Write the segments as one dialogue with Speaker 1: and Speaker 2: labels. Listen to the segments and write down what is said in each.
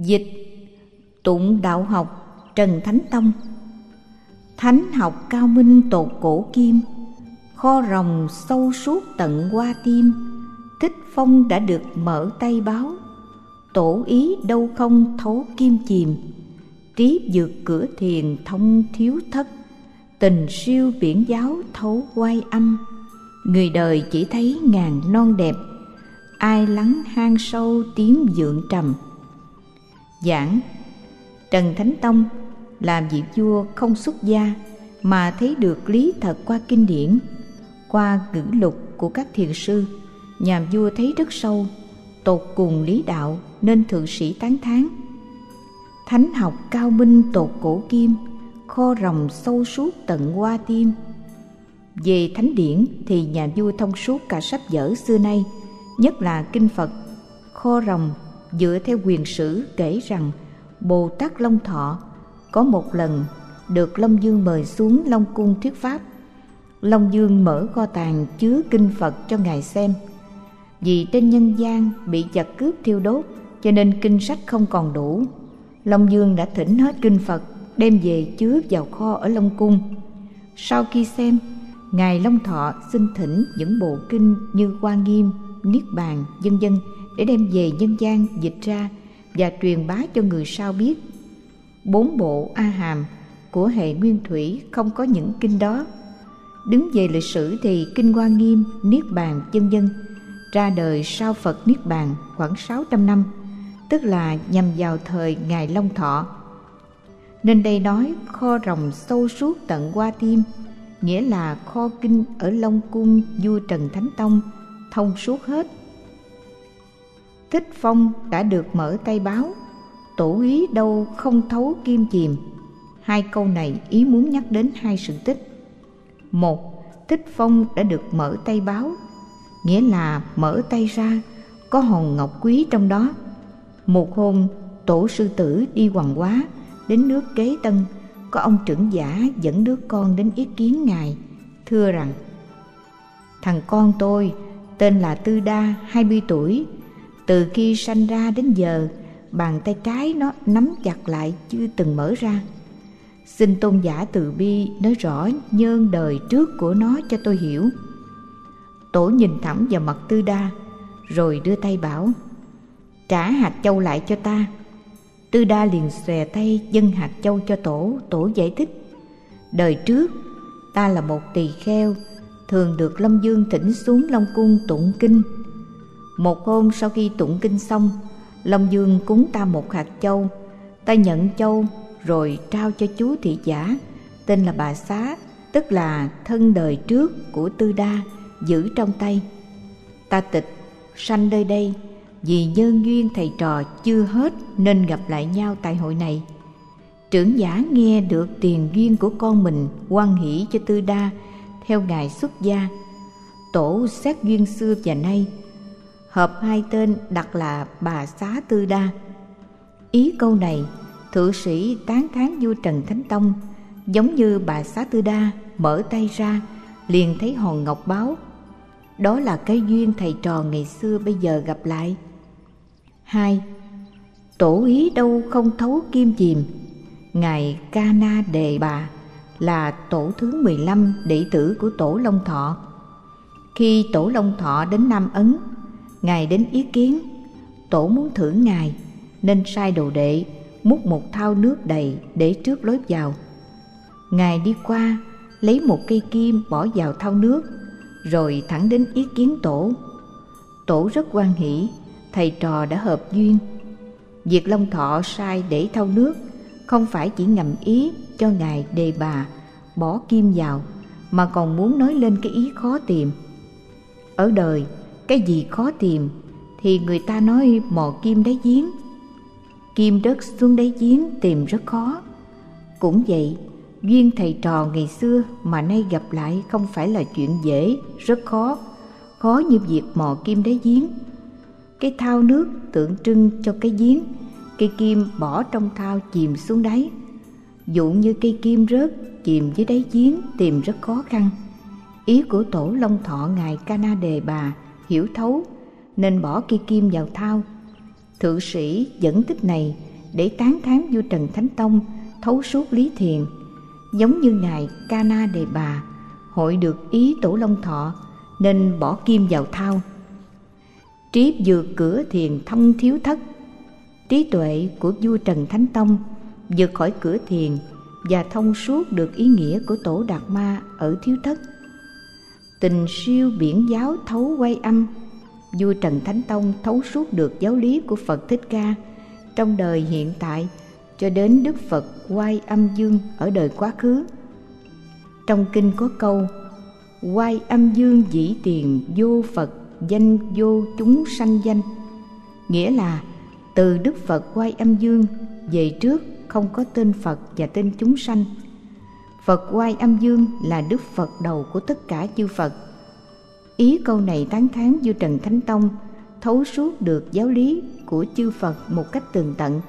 Speaker 1: Dịch Tụng đạo học Trần Thánh Tông. Thánh học cao minh tột cổ kim, kho ròng sâu suốt tận qua tim. Thích Phong đã được mở tay báo, tổ ý đâu không thấu kim chìm. Trí vượt cửa thiền thông thiếu thất, tình siêu biển giáo thấu quay âm. Người đời chỉ thấy ngàn non đẹp, ai lắng hang sâu tiếng vượng trầm. Giảng Trần Thánh Tông làm vị vua không xuất gia mà thấy được lý thật qua kinh điển, qua ngữ lục của các thiền sư. Nhà vua thấy rất sâu, tột cùng lý đạo nên thượng sĩ tán thán. Thánh học cao minh tột cổ kim, kho ròng sâu suốt tận qua tim. Về thánh điển thì nhà vua thông suốt cả sách vở xưa nay, nhất là kinh Phật. Kho ròng dựa theo quyền sử kể rằng Bồ Tát Long Thọ có một lần được Long Dương mời xuống Long Cung thuyết pháp. Long Dương mở kho tàng chứa kinh Phật cho ngài xem. Vì trên nhân gian bị giặc cướp thiêu đốt cho nên kinh sách không còn đủ. Long Dương đã thỉnh hết kinh Phật đem về chứa vào kho ở Long Cung. Sau khi xem, ngài Long Thọ xin thỉnh những bộ kinh như Hoa Nghiêm, Niết Bàn, vân vân để đem về nhân gian dịch ra và truyền bá cho người sau biết. 4 bộ A Hàm của hệ Nguyên Thủy không có những kinh đó. Đứng về lịch sử thì kinh Hoa Nghiêm, Niết Bàn, vân vân ra đời sau Phật Niết Bàn khoảng 600 năm, tức là nhằm vào thời ngài Long Thọ. Nên đây nói kho ròng sâu suốt tận qua tim, nghĩa là kho kinh ở Long Cung vua Trần Thánh Tông thông suốt hết. Thích Phong đã được mở tay báo, tổ ý đâu không thấu kim chìm. Hai câu này ý muốn nhắc đến hai sự tích. Một, Thích Phong đã được mở tay báo, nghĩa là mở tay ra có hòn ngọc quý trong đó. Một hôm, tổ sư tử đi Hoàng Hóa đến nước Kế Tân, có ông trưởng giả dẫn đứa con đến ý kiến ngài, thưa rằng: thằng con tôi tên là Tư Đa, 20 tuổi. Từ khi sanh ra đến giờ, bàn tay trái nó nắm chặt lại chưa từng mở ra. Xin tôn giả từ bi nói rõ nhân đời trước của nó cho tôi hiểu. Tổ nhìn thẳng vào mặt Tư Đa rồi đưa tay bảo: trả hạt châu lại cho ta. Tư Đa liền xòe tay dâng hạt châu cho tổ. Tổ giải thích: đời trước ta là một tỳ kheo, thường được Long Dương thỉnh xuống Long Cung tụng kinh. Một hôm sau khi tụng kinh xong, Long Dương cúng ta một hạt châu. Ta nhận châu rồi trao cho chú thị giả tên là Bà Xá, tức là thân đời trước của Tư Đa, giữ trong tay. Ta tịch sanh nơi đây vì nhân duyên thầy trò chưa hết nên gặp lại nhau tại hội này. Trưởng giả nghe được tiền duyên của con mình, hoan hỷ cho Tư Đa theo ngài xuất gia. Tổ xét duyên xưa và nay, hợp hai tên đặt là Bà Xá Tư Đa. Ý câu này thượng sĩ tán thán vua Trần Thánh Tông, giống như Bà Xá Tư Đa mở tay ra liền thấy hòn ngọc báo. Đó là cái duyên thầy trò ngày xưa bây giờ gặp lại. 2. Tổ ý đâu không thấu kim chìm. Ngài Ca Na Đề Bà là tổ thứ 15 đệ tử của tổ Long Thọ. Khi tổ Long Thọ đến Nam Ấn, ngài đến ý kiến. Tổ muốn thử ngài nên sai đồ đệ múc một thau nước đầy để trước lối vào. Ngài đi qua lấy một cây kim bỏ vào thau nước rồi thẳng đến ý kiến tổ. Tổ rất hoan hỷ, thầy trò đã hợp duyên. Việc Long Thọ sai để thau nước không phải chỉ ngầm ý cho ngài Đề Bà bỏ kim vào, mà còn muốn nói lên cái ý khó tìm. Ở đời, cái gì khó tìm thì người ta nói mò kim đáy giếng. Kim rớt xuống đáy giếng tìm rất khó. Cũng vậy, duyên thầy trò ngày xưa mà nay gặp lại không phải là chuyện dễ, rất khó. Khó như việc mò kim đáy giếng. Cái thau nước tượng trưng cho cái giếng, cây kim bỏ trong thau chìm xuống đáy. Dụ như cây kim rớt chìm dưới đáy giếng tìm rất khó khăn. Ý của tổ Long Thọ ngài Ca Na Đề Bà hiểu thấu nên bỏ cây kim vào thau. Thượng sĩ dẫn tích này để tán thán vua Trần Thánh Tông thấu suốt lý thiền, giống như ngài Ca Na Đề Bà hội được ý Tổ Long Thọ nên bỏ kim vào thao. Trí vượt cửa thiền thông thiếu thất. Trí tuệ của vua Trần Thánh Tông vượt khỏi cửa thiền và thông suốt được ý nghĩa của Tổ Đạt Ma ở thiếu thất. Tình siêu biển giáo thấu quay âm. Vua Trần Thánh Tông thấu suốt được giáo lý của Phật Thích Ca trong đời hiện tại cho đến Đức Phật Quay Âm Dương ở đời quá khứ. Trong kinh có câu: Quay Âm Dương dĩ tiền vô Phật danh vô chúng sanh danh, nghĩa là từ Đức Phật Quay Âm Dương về trước không có tên Phật và tên chúng sanh. Phật Quay Âm Dương là Đức Phật đầu của tất cả chư Phật. Ý câu này tán thán vua Trần Thánh Tông thấu suốt được giáo lý của chư Phật một cách tường tận.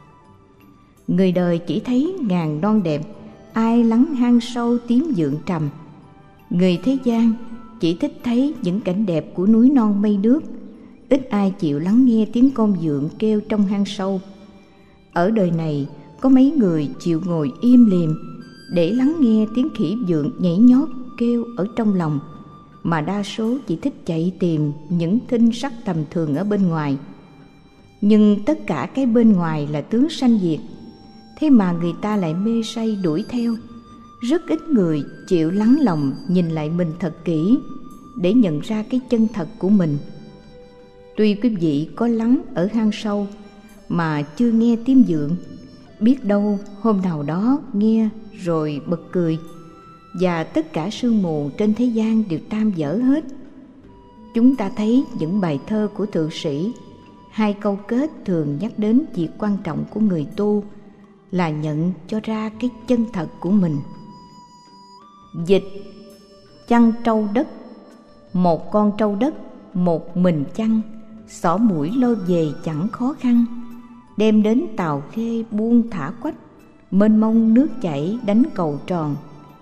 Speaker 1: Người đời chỉ thấy ngàn non đẹp, ai lắng hang sâu tím vượng trầm. Người thế gian chỉ thích thấy những cảnh đẹp của núi non mây nước, ít ai chịu lắng nghe tiếng con vượng kêu trong hang sâu. Ở đời này có mấy người chịu ngồi im lìm để lắng nghe tiếng khỉ vượng nhảy nhót kêu ở trong lòng, mà đa số chỉ thích chạy tìm những thinh sắc tầm thường ở bên ngoài. Nhưng tất cả cái bên ngoài là tướng sanh diệt, thế mà người ta lại mê say đuổi theo. Rất ít người chịu lắng lòng nhìn lại mình thật kỹ để nhận ra cái chân thật của mình. Tuy quý vị có lắng ở hang sâu mà chưa nghe tiếng vượng, biết đâu hôm nào đó nghe rồi bật cười, và tất cả sương mù trên thế gian đều tan vỡ hết. Chúng ta thấy những bài thơ của thượng sĩ, hai câu kết thường nhắc đến việc quan trọng của người tu là nhận cho ra cái chân thật của mình. Dịch: chăn trâu đất. Một con trâu đất một mình chăn, xỏ mũi lôi về chẳng khó khăn. Đem đến Tàu Khê buông thả quách, mênh mông nước chảy đánh cầu tròn.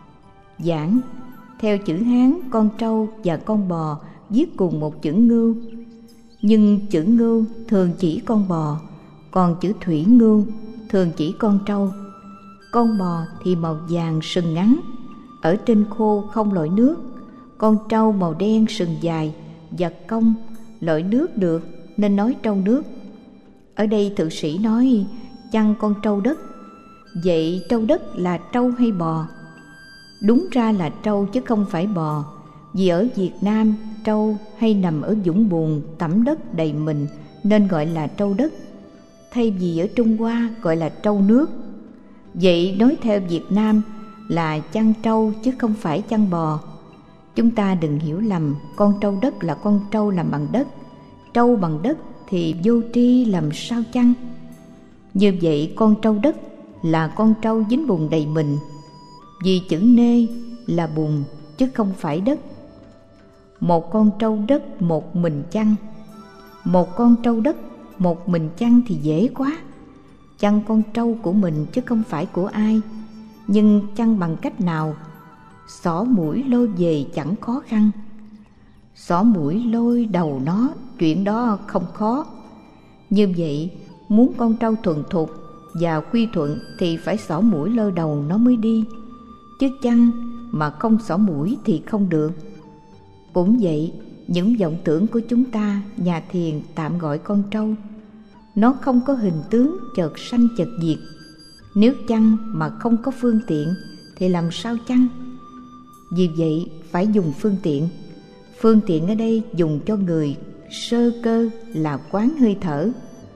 Speaker 1: Giảng: theo chữ Hán, con trâu và con bò viết cùng một chữ ngưu, nhưng chữ ngưu thường chỉ con bò, còn chữ thủy ngưu thường chỉ con trâu. Con bò thì màu vàng sừng ngắn, ở trên khô không lội nước. Con trâu màu đen sừng dài, và cong, lội nước được nên nói trâu nước. Ở đây thượng sĩ nói chăn con trâu đất. Vậy trâu đất là trâu hay bò? Đúng ra là trâu chứ không phải bò, vì ở Việt Nam trâu hay nằm ở vũng bùn tẩm đất đầy mình nên gọi là trâu đất, thay vì ở Trung Hoa gọi là trâu nước. Vậy nói theo Việt Nam là chăn trâu chứ không phải chăn bò. Chúng ta đừng hiểu lầm, con trâu đất là con trâu làm bằng đất, trâu bằng đất thì vô tri làm sao chăng? Như vậy con trâu đất là con trâu dính bùn đầy mình, vì chữ nê là bùn chứ không phải đất. Một con trâu đất một mình chăn. Một con trâu đất một mình chăn thì dễ quá, chăn con trâu của mình chứ không phải của ai. Nhưng chăn bằng cách nào? Xỏ mũi lôi về chẳng khó khăn. Xỏ mũi lôi đầu nó, chuyện đó không khó. Như vậy, muốn con trâu thuần thục và quy thuận thì phải xỏ mũi lôi đầu nó mới đi, chứ chăn mà không xỏ mũi thì không được. Cũng vậy, những vọng tưởng của chúng ta, nhà thiền tạm gọi con trâu, nó không có hình tướng chợt sanh chợt diệt. Nếu chăn mà không có phương tiện thì làm sao chăn? Vì vậy phải dùng phương tiện. Phương tiện ở đây dùng cho người sơ cơ là quán hơi thở.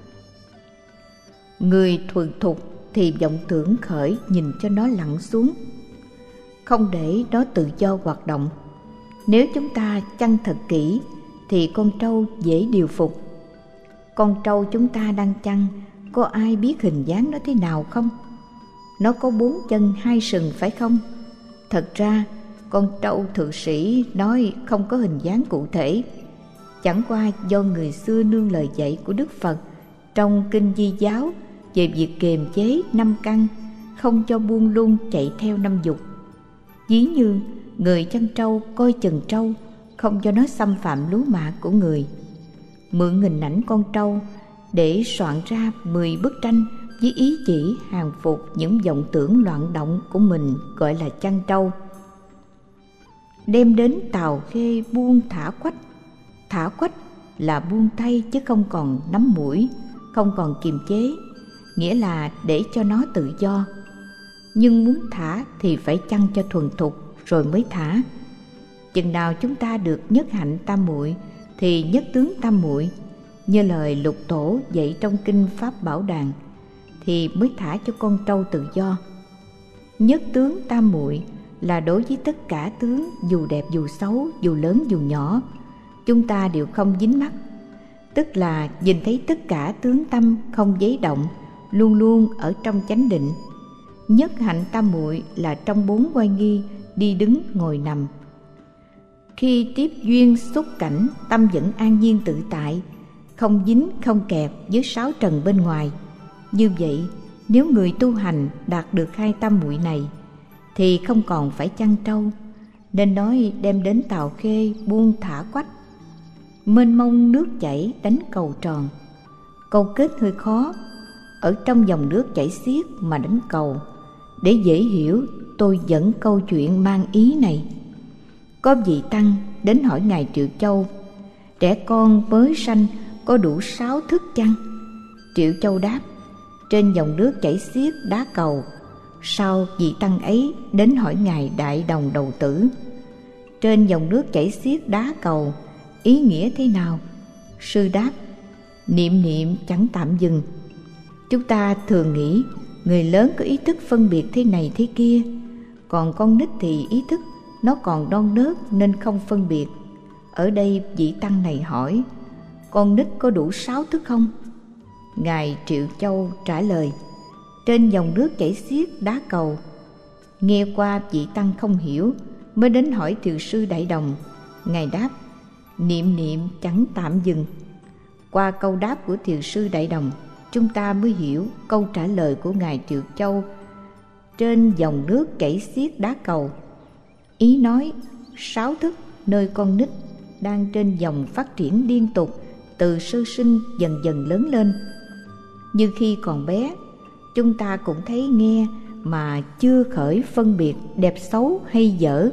Speaker 1: Người thuần thục thì vọng tưởng khởi nhìn cho nó lặn xuống, không để nó tự do hoạt động. Nếu chúng ta chăn thật kỹ thì con trâu dễ điều phục. Con trâu chúng ta đang chăn, có ai biết hình dáng nó thế nào không? Nó có 4 chân 2 sừng phải không? Thật ra con trâu thượng sĩ nói không có hình dáng cụ thể, chẳng qua do người xưa nương lời dạy của Đức Phật trong Kinh Di Giáo về việc kiềm chế 5 căn, không cho buông lung chạy theo 5 dục. Ví như người chăn trâu coi chừng trâu, không cho nó xâm phạm lúa mạ của người. Mượn hình ảnh con trâu để soạn ra 10 bức tranh với ý chỉ hàng phục những vọng tưởng loạn động của mình gọi là chăn trâu. Đem đến tàu khê buông thả quách. Thả quách là buông tay chứ không còn nắm mũi, không còn kiềm chế, nghĩa là để cho nó tự do. Nhưng muốn thả thì phải chăn cho thuần thục rồi mới thả. Chừng nào chúng ta được nhất hạnh tam muội thì nhất tướng tam muội, như lời Lục Tổ dạy trong kinh Pháp Bảo Đàn, thì mới thả cho con trâu tự do. Nhất tướng tam muội là đối với tất cả tướng, dù đẹp dù xấu, dù lớn dù nhỏ, chúng ta đều không dính mắc, tức là nhìn thấy tất cả tướng tâm không giấy động, luôn luôn ở trong chánh định. Nhất hạnh tam muội là trong 4 oai nghi, đi đứng ngồi nằm. Khi tiếp duyên xúc cảnh, tâm vẫn an nhiên tự tại, không dính không kẹp với 6 trần bên ngoài. Như vậy, nếu người tu hành đạt được 2 tam muội này thì không còn phải chăn trâu, nên nói đem đến tàu khê buông thả quách. Mênh mông nước chảy đánh cầu tròn. Câu kết hơi khó, ở trong dòng nước chảy xiết mà đánh cầu. Để dễ hiểu, tôi dẫn câu chuyện mang ý này. Có vị tăng đến hỏi Ngài Triệu Châu: trẻ con mới sanh có đủ 6 thức chăng? Triệu Châu đáp: trên dòng nước chảy xiết đá cầu. Sau vị tăng ấy đến hỏi Ngài Đại Đồng Đầu Tử: trên dòng nước chảy xiết đá cầu, ý nghĩa thế nào? Sư đáp: niệm niệm chẳng tạm dừng. Chúng ta thường nghĩ người lớn có ý thức phân biệt thế này thế kia, còn con nít thì ý thức nó còn non nớt nên không phân biệt. Ở đây vị tăng này hỏi: con nít có đủ 6 thức không? Ngài Triệu Châu trả lời: trên dòng nước chảy xiết đá cầu. Nghe qua vị tăng không hiểu, mới đến hỏi Thiều sư Đại Đồng. Ngài đáp: niệm niệm chẳng tạm dừng. Qua câu đáp của Thiều sư Đại Đồng, chúng ta mới hiểu câu trả lời của Ngài Triệu Châu: trên dòng nước chảy xiết đá cầu. Ý nói 6 thức nơi con nít đang trên dòng phát triển liên tục, từ sơ sinh dần dần lớn lên. Như khi còn bé, chúng ta cũng thấy nghe mà chưa khởi phân biệt đẹp xấu hay dở.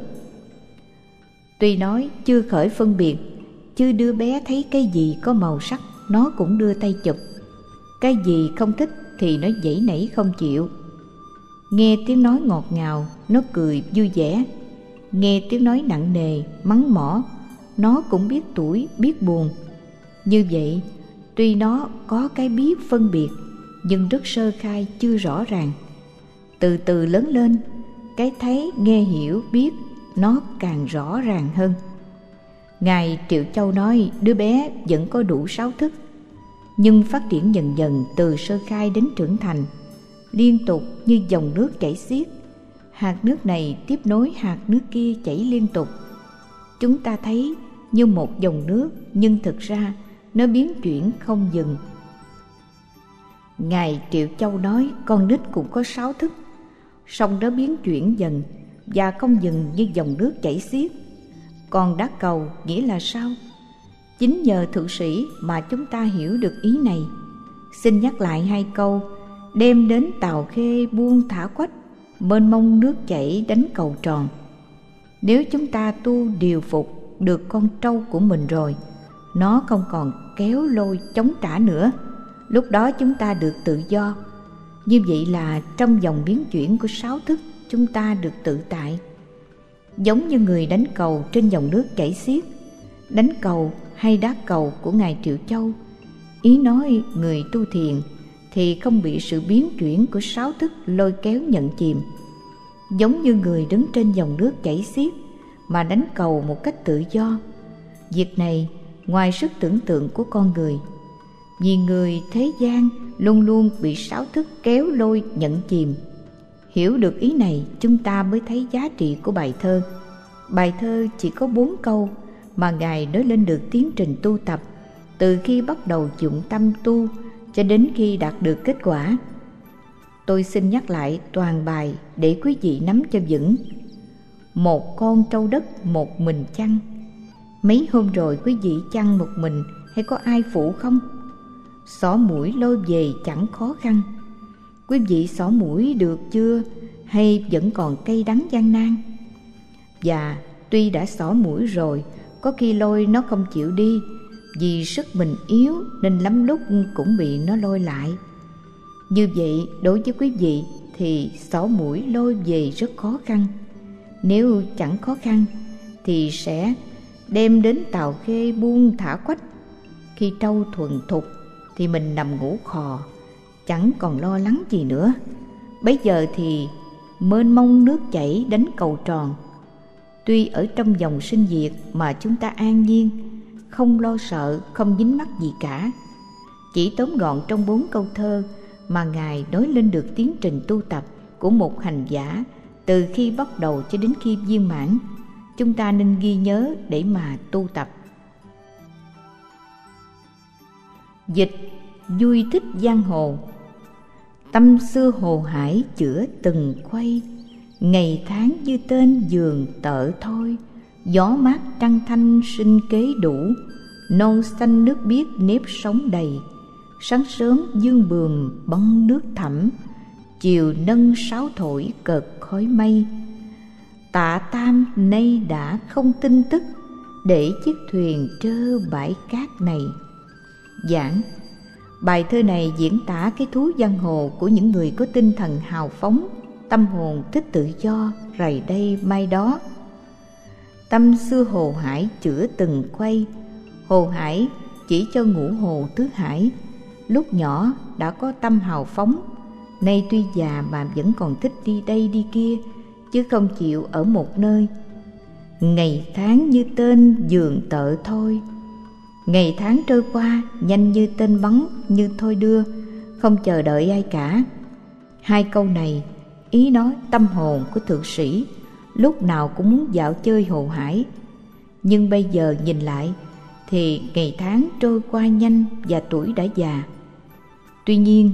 Speaker 1: Tuy nói chưa khởi phân biệt, chứ đứa bé thấy cái gì có màu sắc nó cũng đưa tay chụp, cái gì không thích thì nó giãy nảy không chịu. Nghe tiếng nói ngọt ngào nó cười vui vẻ, nghe tiếng nói nặng nề mắng mỏ nó cũng biết tủi biết buồn. Như vậy, tuy nó có cái biết phân biệt nhưng rất sơ khai chưa rõ ràng. Từ từ lớn lên, cái thấy nghe hiểu biết nó càng rõ ràng hơn. Ngài Triệu Châu nói đứa bé vẫn có đủ 6 thức, nhưng phát triển dần dần từ sơ khai đến trưởng thành, liên tục như dòng nước chảy xiết. Hạt nước này tiếp nối hạt nước kia chảy liên tục. Chúng ta thấy như một dòng nước, nhưng thực ra nó biến chuyển không dừng. Ngài Triệu Châu nói con nít cũng có 6 thức, song nó biến chuyển dần và không dừng như dòng nước chảy xiết. Còn đá cầu nghĩa là sao? Chính nhờ Thượng Sĩ mà chúng ta hiểu được ý này. Xin nhắc lại 2 câu: đem đến tàu khê buông thả quách, mênh mông nước chảy đánh cầu tròn. Nếu chúng ta tu điều phục được con trâu của mình rồi, nó không còn kéo lôi chống trả nữa, lúc đó chúng ta được tự do. Như vậy là trong dòng biến chuyển của 6 thức, chúng ta được tự tại. Giống như người đánh cầu trên dòng nước chảy xiết. Đánh cầu hay đá cầu của Ngài Triệu Châu, ý nói người tu thiền thì không bị sự biến chuyển của 6 thức lôi kéo nhận chìm. Giống như người đứng trên dòng nước chảy xiết mà đánh cầu một cách tự do. Việc này ngoài sức tưởng tượng của con người, vì người thế gian luôn luôn bị 6 thức kéo lôi nhận chìm. Hiểu được ý này, chúng ta mới thấy giá trị của bài thơ. Bài thơ chỉ có 4 câu mà Ngài nói lên được tiến trình tu tập, từ khi bắt đầu dụng tâm tu cho đến khi đạt được kết quả. Tôi xin nhắc lại toàn bài để quý vị nắm cho vững. Một con trâu đất một mình chăn. Mấy hôm rồi quý vị chăn một mình hay có ai phụ không? Xỏ mũi lôi về chẳng khó khăn. Quý vị xỏ mũi được chưa, hay vẫn còn cay đắng gian nan? Và tuy đã xỏ mũi rồi, có khi lôi nó không chịu đi, vì sức mình yếu nên lắm lúc cũng bị nó lôi lại. Như vậy, đối với quý vị thì xỏ mũi lôi về rất khó khăn. Nếu chẳng khó khăn thì sẽ đem đến tàu khê buông thả quách. Khi trâu thuần thục thì mình nằm ngủ khò, chẳng còn lo lắng gì nữa. Bấy giờ thì mênh mông nước chảy đánh cầu tròn. Tuy ở trong dòng sinh diệt mà chúng ta an nhiên, không lo sợ, không dính mắc gì cả. Chỉ tóm gọn trong 4 câu thơ mà Ngài nói lên được tiến trình tu tập của một hành giả từ khi bắt đầu cho đến khi viên mãn. Chúng ta nên ghi nhớ để mà tu tập. Dịch vui thích giang hồ. Tâm xưa hồ hải chữa từng khuây, ngày tháng như tên giường tợ thôi. Gió mát trăng thanh sinh kế đủ, non xanh nước biếc nếp sống đầy. Sáng sớm dương bườm băng nước thẳm, chiều nâng sáo thổi cợt khói mây. Tạ Tam nay đã không tin tức, để chiếc thuyền trơ bãi cát này. Giảng. Bài thơ này diễn tả cái thú giang hồ của những người có tinh thần hào phóng, tâm hồn thích tự do, rày đây mai đó. Tâm xưa hồ hải chữa từng quay. Hồ hải chỉ cho ngũ hồ tứ hải. Lúc nhỏ đã có tâm hào phóng, nay tuy già mà vẫn còn thích đi đây đi kia, chứ không chịu ở một nơi. Ngày tháng như tên giường tợ thôi. Ngày tháng trôi qua nhanh như tên bắn, như thôi đưa, không chờ đợi ai cả. Hai câu này ý nói tâm hồn của thượng sĩ lúc nào cũng muốn dạo chơi hồ hải. Nhưng bây giờ nhìn lại thì ngày tháng trôi qua nhanh và tuổi đã già. Tuy nhiên,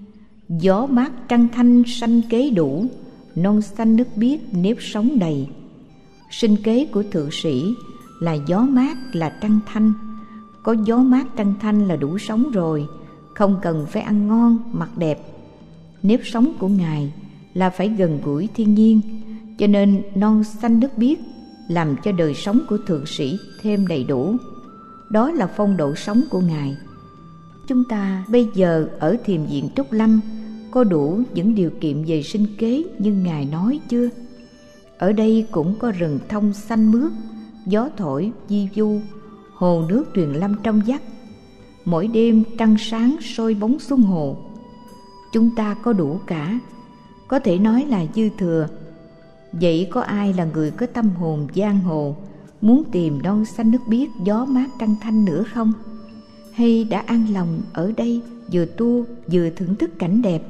Speaker 1: gió mát trăng thanh sanh kế đủ, non xanh nước biếc nếp sống đầy. Sinh kế của thượng sĩ là gió mát, là trăng thanh. Có gió mát trăng thanh là đủ sống rồi, không cần phải ăn ngon mặc đẹp. Nếp sống của Ngài là phải gần gũi thiên nhiên, cho nên non xanh nước biếc làm cho đời sống của thượng sĩ thêm đầy đủ. Đó là phong độ sống của Ngài. Chúng ta bây giờ ở thiền viện Trúc Lâm có đủ những điều kiện về sinh kế như Ngài nói chưa? Ở đây cũng có rừng thông xanh mướt, gió thổi vi vu, hồ nước tuyền lâm trong vắt. Mỗi đêm trăng sáng soi bóng xuống hồ. Chúng ta có đủ cả, có thể nói là dư thừa. Vậy có ai là người có tâm hồn giang hồ, muốn tìm non xanh nước biếc, gió mát trăng thanh nữa không? Hay đã an lòng ở đây vừa tu vừa thưởng thức cảnh đẹp?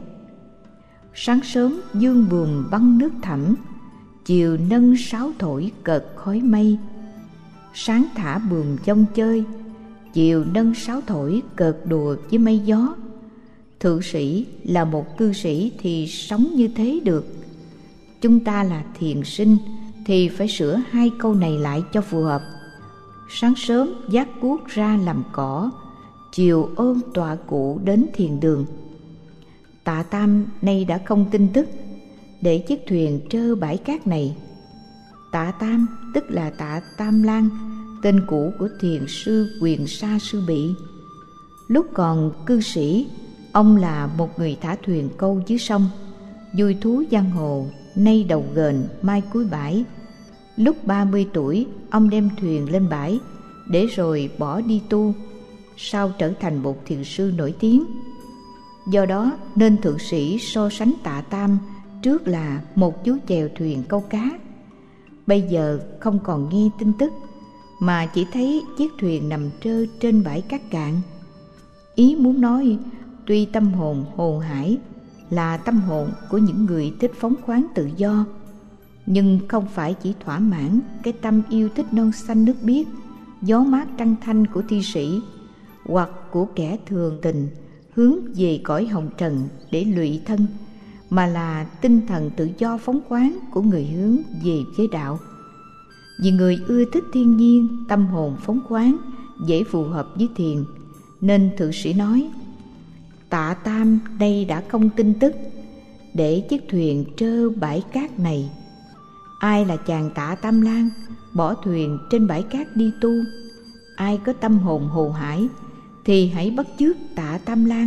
Speaker 1: Sáng sớm dương buồm băng nước thẳm, chiều nâng sáo thổi cợt khói mây. Sáng thả buồm dông chơi, chiều nâng sáo thổi cợt đùa với mây gió. Thượng sĩ là một cư sĩ thì sống như thế được. Chúng ta là thiền sinh thì phải sửa hai câu này lại cho phù hợp. Sáng sớm vác cuốc ra làm cỏ, chiều ôm tọa cụ đến thiền đường. Tạ Tam nay đã không tin tức, để chiếc thuyền trơ bãi cát này. Tạ Tam tức là Tạ Tam Lan, tên cũ của thiền sư Quyền Sa Sư Bị. Lúc còn cư sĩ, ông là một người thả thuyền câu dưới sông, vui thú giang hồ, nay đầu ghềnh mai cuối bãi. Lúc 30 tuổi, ông đem thuyền lên bãi, để rồi bỏ đi tu, sau trở thành một thiền sư nổi tiếng. Do đó nên thượng sĩ so sánh Tạ Tam trước là một chú chèo thuyền câu cá. Bây giờ không còn nghe tin tức, mà chỉ thấy chiếc thuyền nằm trơ trên bãi cát cạn. Ý muốn nói, tuy tâm hồn hồ hải là tâm hồn của những người thích phóng khoáng tự do, nhưng không phải chỉ thỏa mãn cái tâm yêu thích non xanh nước biếc, gió mát trăng thanh của thi sĩ, hoặc của kẻ thường tình hướng về cõi hồng trần để lụy thân, mà là tinh thần tự do phóng khoáng của người hướng về giới đạo. Vì người ưa thích thiên nhiên, tâm hồn phóng khoáng, dễ phù hợp với thiền, nên thượng sĩ nói: Tạ Tam nay đã không tin tức, để chiếc thuyền trơ bãi cát này. Ai là chàng Tạ Tam Lang bỏ thuyền trên bãi cát đi tu? Ai có tâm hồn hồ hải thì hãy bắt chước Tạ Tam Lang.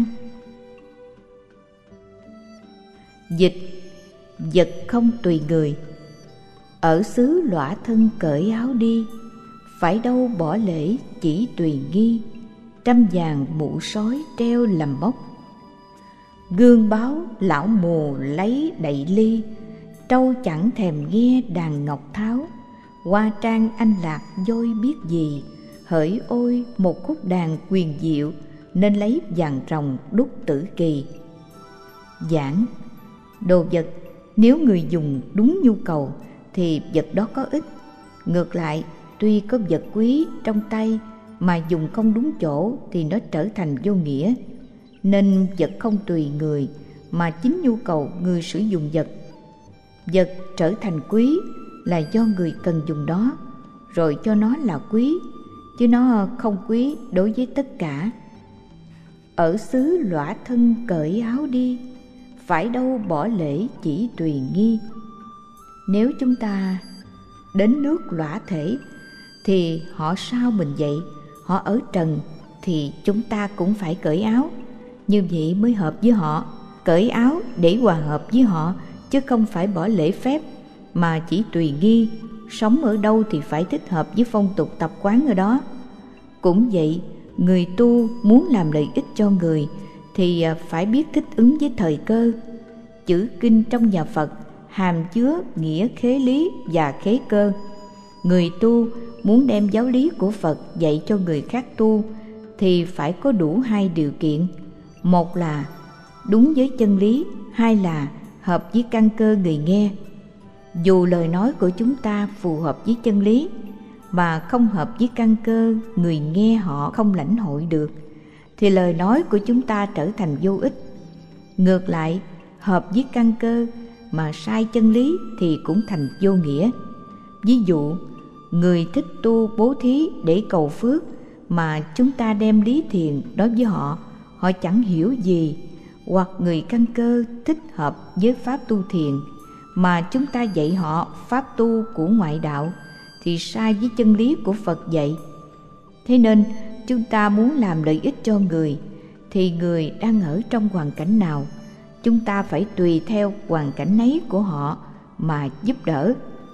Speaker 1: Dịch: vật không tùy người. Ở xứ Lõa Thân cởi áo đi, phải đâu bỏ lễ chỉ tùy nghi. Trăm vàng mũ sói treo làm mốc, gương báo lão mù lấy đậy ly. Trâu chẳng thèm nghe đàn ngọc tháo, hoa trang anh lạc dôi biết gì. Hỡi ôi một khúc đàn quyền diệu, nên lấy vàng ròng đúc tử kỳ. Giảng: đồ vật nếu người dùng đúng nhu cầu thì vật đó có ích. Ngược lại, tuy có vật quý trong tay mà dùng không đúng chỗ thì nó trở thành vô nghĩa. Nên vật không tùy người, mà chính nhu cầu người sử dụng vật. Vật trở thành quý là do người cần dùng đó, rồi cho nó là quý, chứ nó không quý đối với tất cả. Ở xứ Lõa Thân cởi áo đi, phải đâu bỏ lễ chỉ tùy nghi. Nếu chúng ta đến nước lõa thể thì họ sao mình vậy? Họ ở trần thì chúng ta cũng phải cởi áo, như vậy mới hợp với họ. Cởi áo để hòa hợp với họ, chứ không phải bỏ lễ phép mà chỉ tùy nghi. Sống ở đâu thì phải thích hợp với phong tục tập quán ở đó. Cũng vậy, người tu muốn làm lợi ích cho người thì phải biết thích ứng với thời cơ. Chữ kinh trong nhà Phật hàm chứa nghĩa khế lý và khế cơ. Người tu muốn đem giáo lý của Phật dạy cho người khác tu thì phải có đủ hai điều kiện. Một là đúng với chân lý, hai là hợp với căn cơ người nghe. Dù lời nói của chúng ta phù hợp với chân lý mà không hợp với căn cơ người nghe, họ không lãnh hội được, thì lời nói của chúng ta trở thành vô ích. Ngược lại, hợp với căn cơ mà sai chân lý thì cũng thành vô nghĩa. Ví dụ, người thích tu bố thí để cầu phước mà chúng ta đem lý thiền đối với họ, họ chẳng hiểu gì. Hoặc người căn cơ thích hợp với pháp tu thiền mà chúng ta dạy họ pháp tu của ngoại đạo thì sai với chân lý của Phật dạy. Thế nên chúng ta muốn làm lợi ích cho người thì người đang ở trong hoàn cảnh nào, chúng ta phải tùy theo hoàn cảnh ấy của họ mà giúp đỡ.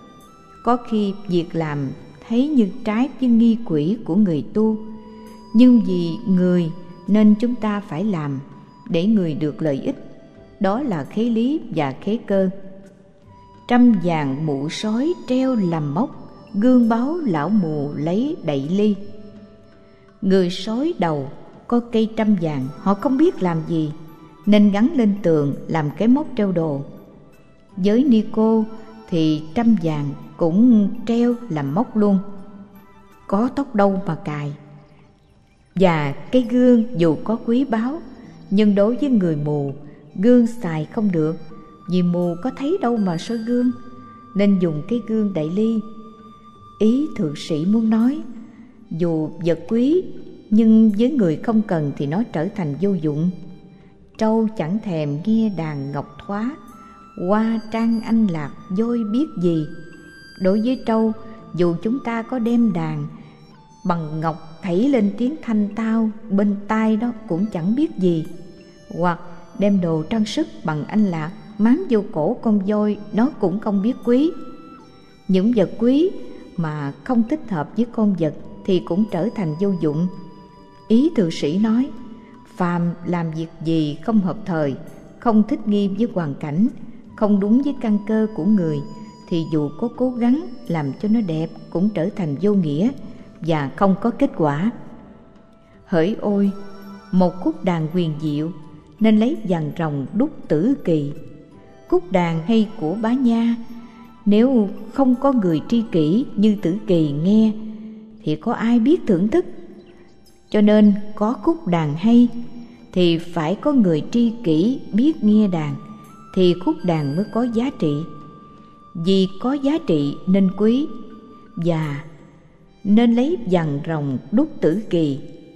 Speaker 1: Có khi việc làm thấy như trái với nghi quỹ của người tu, nhưng vì người nên chúng ta phải làm để người được lợi ích. Đó là khế lý và khế cơ. Trăm vàng mũ sói treo làm mốc, gương báo lão mù lấy đậy ly. Người sói đầu có cây trăm vàng, họ không biết làm gì nên gắn lên tường làm cái mốc treo đồ. Với ni cô thì trăm vàng cũng treo làm mốc luôn, có tóc đâu mà cài. Và cái gương dù có quý báu, nhưng đối với người mù, gương xài không được, vì mù có thấy đâu mà soi gương, nên dùng cái gương đậy ly. Ý thượng sĩ muốn nói, dù vật quý, nhưng với người không cần thì nó trở thành vô dụng. Trâu chẳng thèm nghe đàn ngọc thoá, hoa trang anh lạc dôi biết gì. Đối với trâu, dù chúng ta có đem đàn bằng ngọc thảy lên tiếng thanh tao bên tai đó cũng chẳng biết gì. Hoặc đem đồ trang sức bằng anh lạc máng vô cổ con voi, nó cũng không biết quý. Những vật quý mà không thích hợp với con vật thì cũng trở thành vô dụng. Ý thượng sĩ nói, phàm làm việc gì không hợp thời, không thích nghi với hoàn cảnh, không đúng với căn cơ của người, thì dù có cố gắng làm cho nó đẹp cũng trở thành vô nghĩa và không có kết quả. Hỡi ôi, một khúc đàn huyền diệu nên lấy vàng ròng đúc tử kỳ. Khúc đàn hay của Bá Nha, nếu không có người tri kỷ như Tử Kỳ nghe thì có ai biết thưởng thức. Cho nên có khúc đàn hay thì phải có người tri kỷ biết nghe đàn, thì khúc đàn mới có giá trị. Vì có giá trị nên quý, và nên lấy vàng ròng đúc tử kỳ.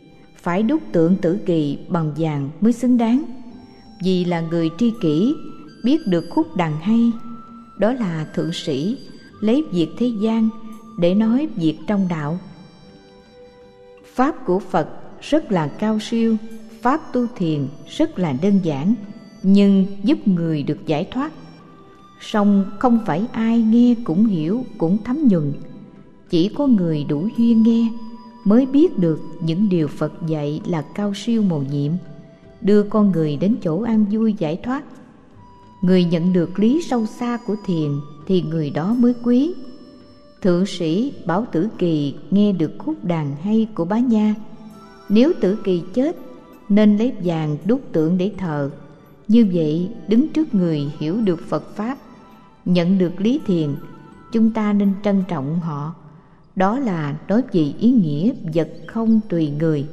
Speaker 1: phải đúc tượng Tử Kỳ bằng vàng mới xứng đáng, vì là người tri kỷ, biết được khúc đàn hay. Đó là thượng sĩ lấy việc thế gian để nói việc trong đạo. Pháp của Phật rất là cao siêu, pháp tu thiền rất là đơn giản, nhưng giúp người được giải thoát. Song không phải ai nghe cũng hiểu, cũng thấm nhuần. Chỉ có người đủ duyên nghe mới biết được những điều Phật dạy là cao siêu mầu nhiệm, đưa con người đến chỗ an vui giải thoát. Người nhận được lý sâu xa của thiền thì người đó mới quý. Thượng sĩ bảo Tử Kỳ nghe được khúc đàn hay của Bá Nha. Nếu Tử Kỳ chết nên lấy vàng đúc tượng để thờ. Như vậy đứng trước người hiểu được Phật Pháp, nhận được lý thiền, chúng ta nên trân trọng họ. Đó là nói về ý nghĩa vật không tùy người.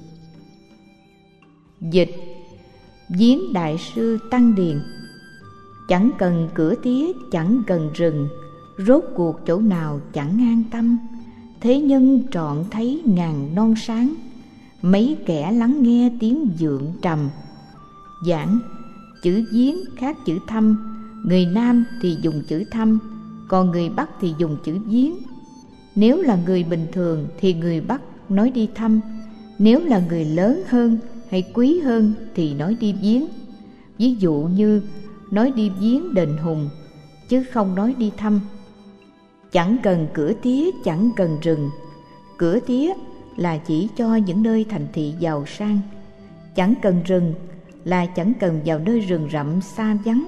Speaker 1: Dịch: Viếng Đại sư Tăng Điền. Chẳng cần cửa tía, chẳng cần rừng, rốt cuộc chỗ nào chẳng an tâm. Thế nhân trọn thấy ngàn non sáng, mấy kẻ lắng nghe tiếng vượng trầm. Giảng: chữ viếng khác chữ thăm. Người Nam thì dùng chữ thăm, còn người Bắc thì dùng chữ viếng. Nếu là người bình thường thì người Bắc nói đi thăm, nếu là người lớn hơn hay quý hơn thì nói đi viếng. Ví dụ như nói đi viếng đền Hùng, chứ không nói đi thăm. Chẳng cần cửa tía, chẳng cần rừng. Cửa tía là chỉ cho những nơi thành thị giàu sang. Chẳng cần rừng là chẳng cần vào nơi rừng rậm xa vắng.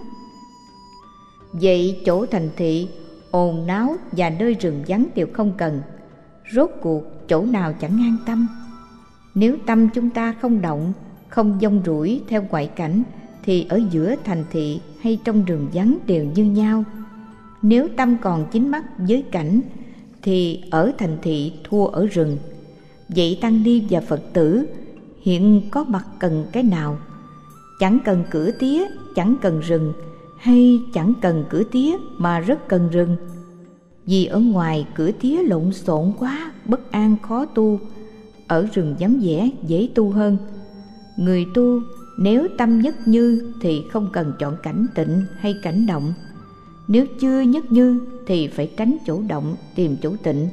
Speaker 1: Vậy chỗ thành thị ồn náo và nơi rừng vắng đều không cần. Rốt cuộc chỗ nào chẳng an tâm. Nếu tâm chúng ta không động, không dông rủi theo ngoại cảnh, thì ở giữa thành thị hay trong rừng vắng đều như nhau. Nếu tâm còn dính mắc với cảnh thì ở thành thị thua ở rừng. Vậy tăng ni và Phật tử hiện có mặt cần cái nào? Chẳng cần cửa tía, chẳng cần rừng, hay chẳng cần cửa tía mà rất cần rừng? Vì ở ngoài cửa tía lộn xộn quá, bất an khó tu, ở rừng vắng vẻ dễ tu hơn. Người tu nếu tâm nhất như thì không cần chọn cảnh tịnh hay cảnh động. Nếu chưa nhất như thì phải tránh chỗ động, tìm chỗ tịnh.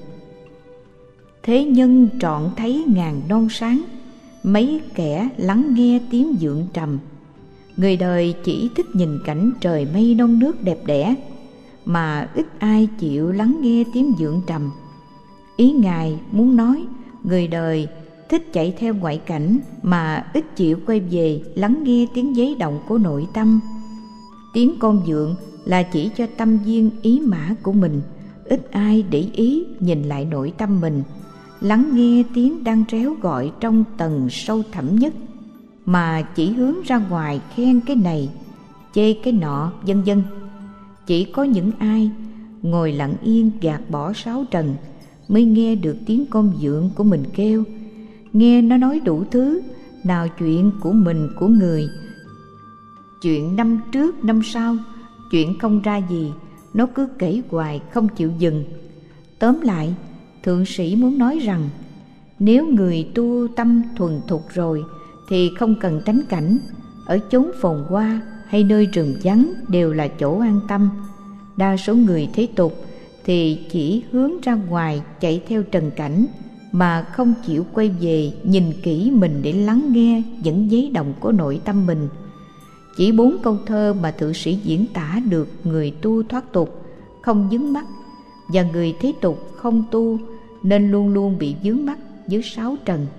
Speaker 1: Thế nhân trọn thấy ngàn non sáng, mấy kẻ lắng nghe tiếng vượng trầm. Người đời chỉ thích nhìn cảnh trời mây non nước đẹp đẽ, mà ít ai chịu lắng nghe tiếng vượng trầm. Ý Ngài muốn nói người đời thích chạy theo ngoại cảnh mà ít chịu quay về lắng nghe tiếng giấy động của nội tâm. Tiếng con vượng là chỉ cho tâm viên ý mã của mình, ít ai để ý nhìn lại nội tâm mình, lắng nghe tiếng đang réo gọi trong tầng sâu thẳm nhất, mà chỉ hướng ra ngoài khen cái này, chê cái nọ, vân vân. Chỉ có những ai ngồi lặng yên gạt bỏ sáu trần mới nghe được tiếng con vượng của mình kêu. Nghe nó nói đủ thứ, nào chuyện của mình của người, chuyện năm trước năm sau, chuyện không ra gì, nó cứ kể hoài không chịu dừng. Tóm lại, thượng sĩ muốn nói rằng nếu người tu tâm thuần thục rồi thì không cần tránh cảnh. Ở chốn phồn hoa hay nơi rừng vắng đều là chỗ an tâm. Đa số người thế tục thì chỉ hướng ra ngoài chạy theo trần cảnh, mà không chịu quay về nhìn kỹ mình để lắng nghe những giấy động của nội tâm mình. Chỉ 4 câu thơ mà thượng sĩ diễn tả được người tu thoát tục, không vướng mắc, và người thế tục không tu nên luôn luôn bị vướng mắc dưới sáu trần.